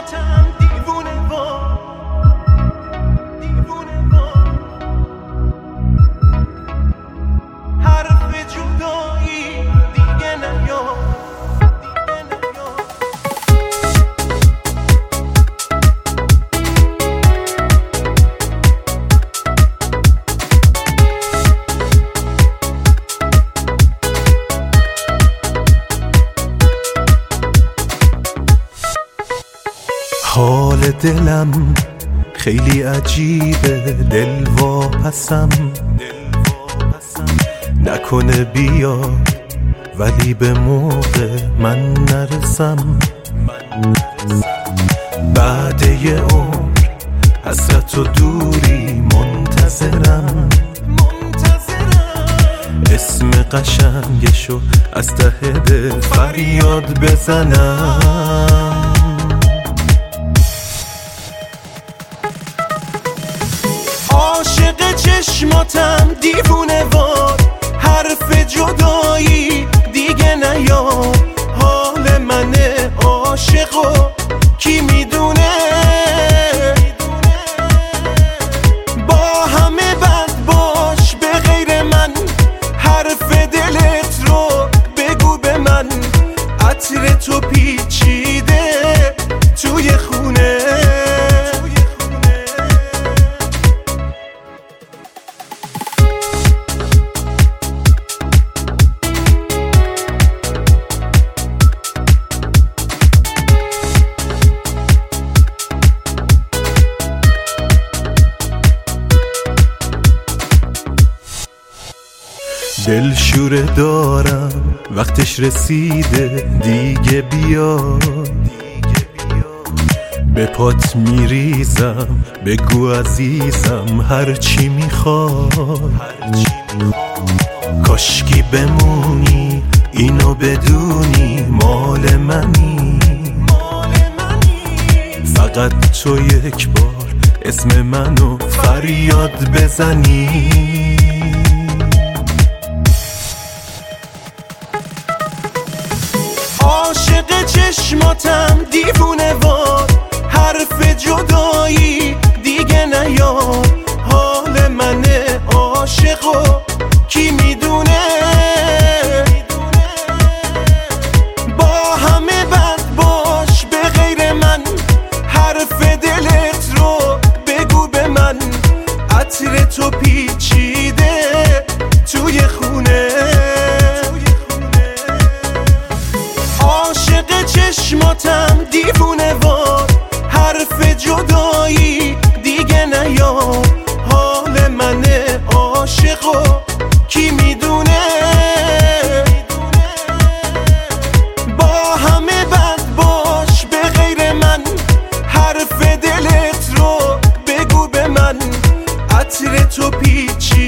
چشماتم دیوونه وار حرف جدایی دیگه نیار حال دلم خیلی عجیبه، دل واپسم نکنه بیا ولی به موقع من نرسم. بعد یه عمر حسرت و دوری منتظرم، اسم قشنگشو از ته دل فریاد بزنم. عاشق چشماتم دیوونه وار حرف جدایی دیگه نیار. حال منه عاشقو کی میدونه، با همه بد باش به غیر من. حرف دلت رو بگو به من، عطر تو پیچیده توی خونه. دل شوره دارم وقتش رسیده دیگه بیا. به پات میریزم بگو عزیزم هرچی میخوای. کاشکی بمونی اینو بدونی مال منی. فقط تو یک بار اسم منو فریاد بزنی. عاشق چشماتم دیوونه وار حرف جدایی دیگه نیار. حال منه عاشقو کی میدونه، با همه بد باش به غیر من. حرف دلت رو بگو به من، عطر تو پیچیده توی خونه. عاشق چشماتم دیوونه وار حرف جدایی دیگه نیار. حال منه عاشقو کی میدونه، با همه بد باش به غیر من. حرف دلت رو بگو به من، عطر تو پیچیده